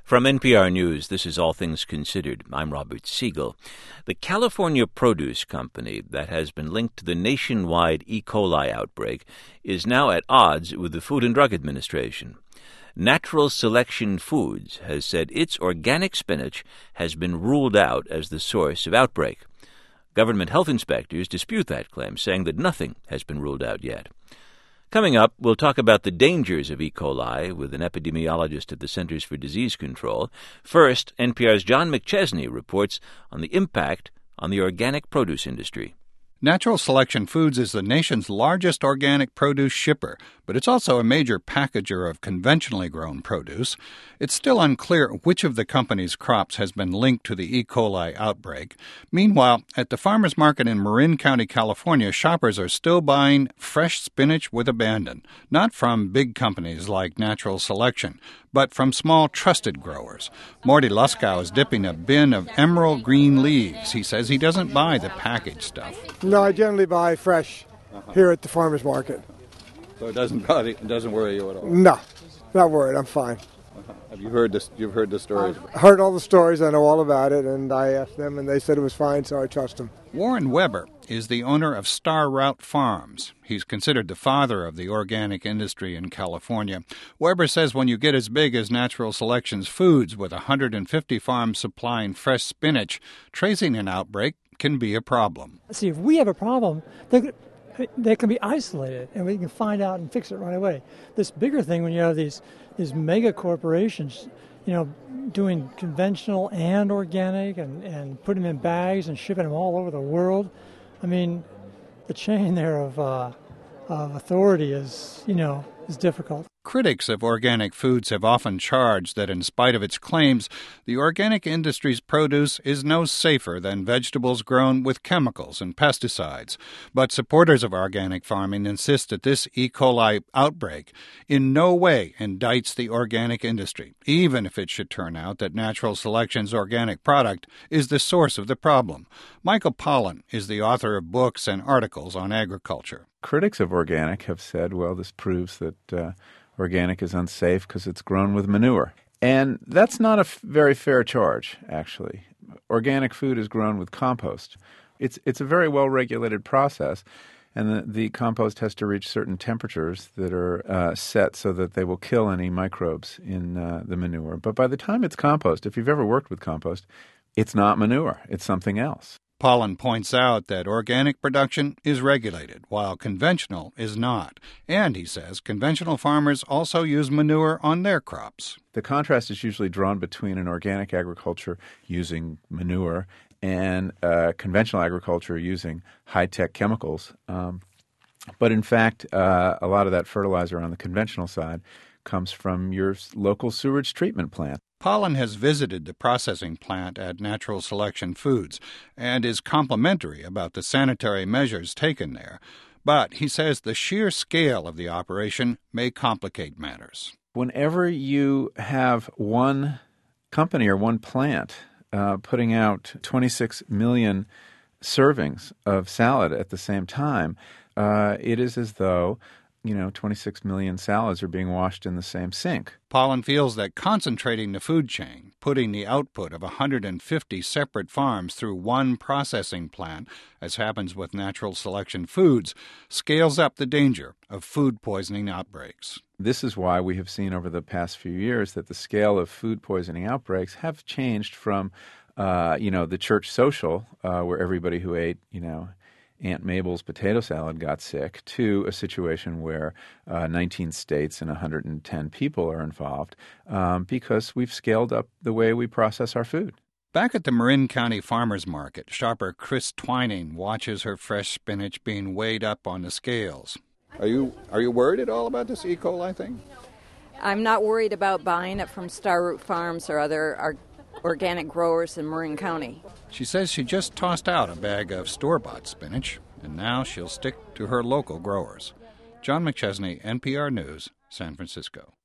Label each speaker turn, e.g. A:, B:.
A: From NPR News, this is All Things Considered. I'm Robert Siegel. The California Produce Company that has been linked to the nationwide E. coli outbreak is now at odds with the Food and Drug Administration. Natural Selection Foods has said its organic spinach has been ruled out as the source of outbreak. Government health inspectors dispute that claim, saying that nothing has been ruled out yet. Coming up, we'll talk about the dangers of E. coli with an epidemiologist at the Centers for Disease Control. First, NPR's John McChesney reports on the impact on the organic produce industry.
B: Natural Selection Foods is the nation's largest organic produce shipper, but it's also a major packager of conventionally grown produce. It's still unclear which of the company's crops has been linked to the E. coli outbreak. Meanwhile, at the farmers market in Marin County, California, shoppers are still buying fresh spinach with abandon, not from big companies like Natural Selection, but from small, trusted growers. Morty Luskow is dipping a bin of emerald green leaves. He says he doesn't buy the packaged stuff.
C: No, I generally buy fresh here at the farmers market.
B: So it doesn't worry you at all?
C: No, not worried. I'm fine.
B: Have you heard this? You've heard the stories?
C: I've heard all the stories. I know all about it, and I asked them, and they said it was fine, so I trust them.
B: Warren Weber is the owner of Star Route Farms. He's considered the father of the organic industry in California. Weber says when you get as big as Natural Selections Foods with 150 farms supplying fresh spinach, tracing an outbreak can be a problem.
D: See, if we have a problem, they can be isolated, and we can find out and fix it right away. This bigger thing, when you have these mega corporations, doing conventional and organic and putting them in bags and shipping them all over the world, the chain there of authority is difficult.
B: Critics of organic foods have often charged that in spite of its claims, the organic industry's produce is no safer than vegetables grown with chemicals and pesticides. But supporters of organic farming insist that this E. coli outbreak in no way indicts the organic industry, even if it should turn out that Natural Selection's organic product is the source of the problem. Michael Pollan is the author of books and articles on agriculture.
E: Critics of organic have said, well, this proves that organic is unsafe because it's grown with manure. And that's not a very fair charge, actually. Organic food is grown with compost. It's a very well-regulated process, and the compost has to reach certain temperatures that are set so that they will kill any microbes in the manure. But by the time it's compost, if you've ever worked with compost, it's not manure. It's something else.
B: Pollan points out that organic production is regulated, while conventional is not. And, he says, conventional farmers also use manure on their crops.
E: The contrast is usually drawn between an organic agriculture using manure and conventional agriculture using high-tech chemicals. But in fact, a lot of that fertilizer on the conventional side comes from your local sewage treatment plant.
B: Pollan has visited the processing plant at Natural Selection Foods and is complimentary about the sanitary measures taken there. But he says the sheer scale of the operation may complicate matters.
E: Whenever you have one company or one plant putting out 26 million servings of salad at the same time, it is as though 26 million salads are being washed in the same sink.
B: Pollan feels that concentrating the food chain, putting the output of 150 separate farms through one processing plant, as happens with Natural Selection Foods, scales up the danger of food poisoning outbreaks.
E: This is why we have seen over the past few years that the scale of food poisoning outbreaks have changed from, the church social, where everybody who ate, Aunt Mabel's potato salad got sick, to a situation where 19 states and 110 people are involved because we've scaled up the way we process our food.
B: Back at the Marin County Farmers Market, shopper Chris Twining watches her fresh spinach being weighed up on the scales. Are you worried at all about this E. coli thing?
F: I'm not worried about buying it from Star Route Farms or other organic growers in Marin County.
B: She says she just tossed out a bag of store-bought spinach, and now she'll stick to her local growers. John McChesney, NPR News, San Francisco.